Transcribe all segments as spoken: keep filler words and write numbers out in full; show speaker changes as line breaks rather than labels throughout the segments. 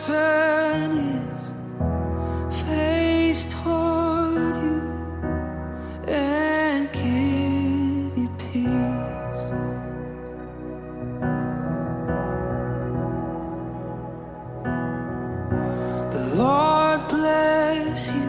turn His face toward you and give you peace. The Lord bless you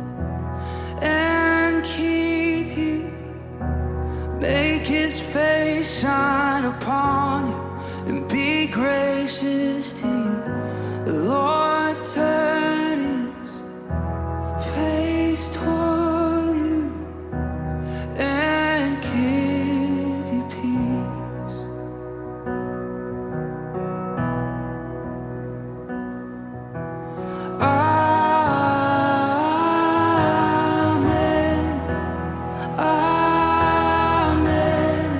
and keep you, make His face shine upon you and be gracious to you. The Lord turn His face toward you and give you peace. Amen. Amen.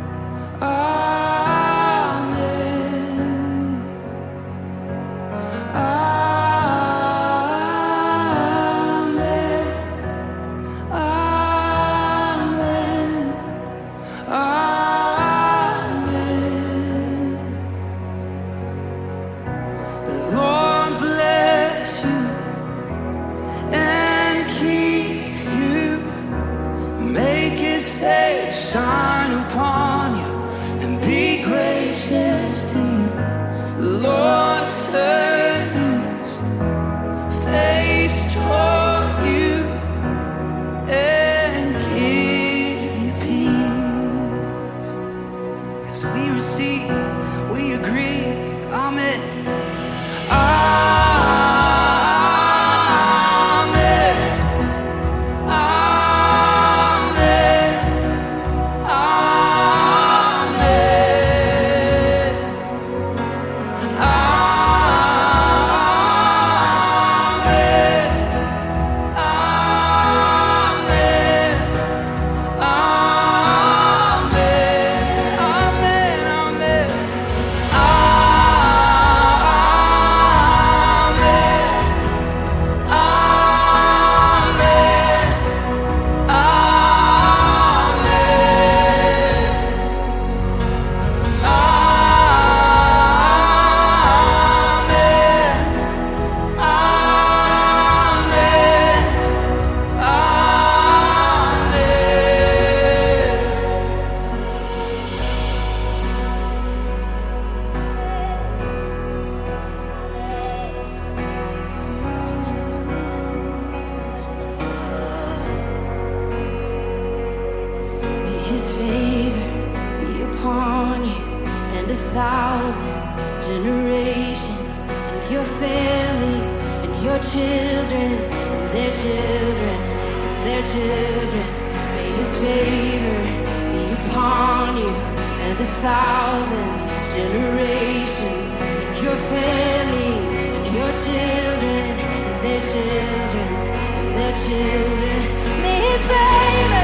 Amen. Shine upon you and be gracious to you. The Lord turn His face toward you and give you peace. As we receive, we agree. Amen. His favor be upon you and a thousand generations, and your family, and your children, and their children, and their children. May His favor be upon you and a thousand generations, and your family, and your children, and their children, and their children. May His favor